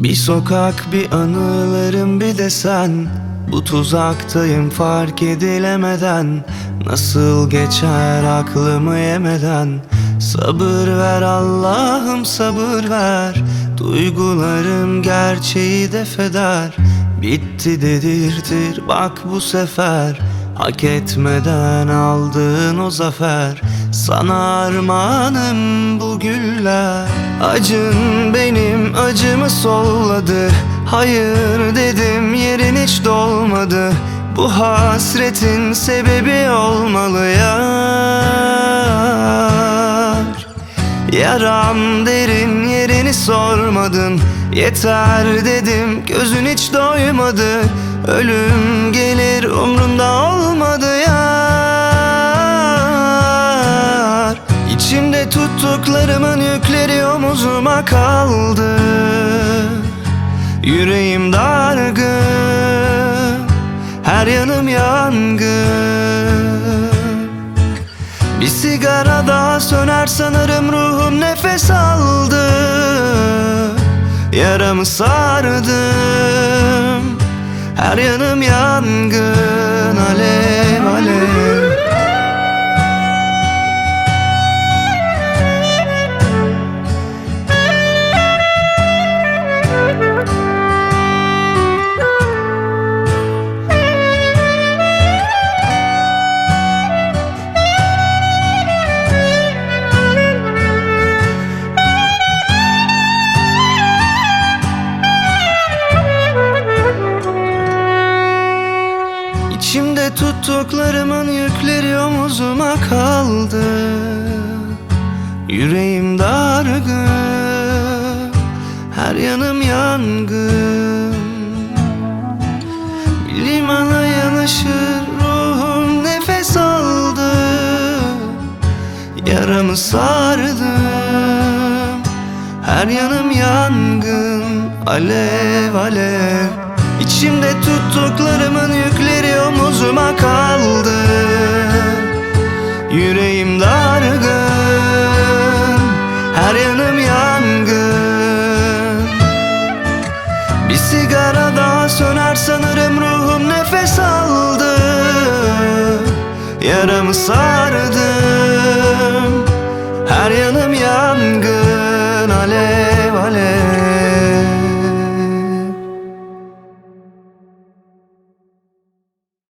Bir sokak, bir anılarım, bir de sen. Bu tuzaktayım fark edilemeden. Nasıl geçer aklımı yemeden. Sabır ver Allah'ım, sabır ver. Duygularım gerçeği defeder. Bitti dedirtir bak bu sefer. Hak etmeden aldığın o zafer. Sana armağanım bu güller. Acın benim acımı solladı. Hayır dedim yerin hiç dolmadı. Bu hasretin sebebi olmalı yar. Yaram derin yerini sormadın. Yeter dedim gözün hiç doymadı. Ölüm gelir umrumda olmadı yar. İçimde tuttuklarımın yükleri omuzuma kaldı. Yüreğim dargın, her yanım yangın. Bir sigara daha söner sanırım ruhum nefes aldı. Yaramı sardım, her yanım yangın, alev alev. İçimde tuttuklarımın yükleri omuzuma kaldı. Yüreğim dargın, her yanım yangın. Bir limana yanaşır ruhum nefes aldı. Yaramı sardım, her yanım yangın, alev alev. İçimde tuttuklarımın yükleri omuzuma kaldı. Yüreğim dargın, her yanım yangın. Bir sigara daha söner sanırım ruhum nefes aldı. Yaramı sardım, her yanım yangın.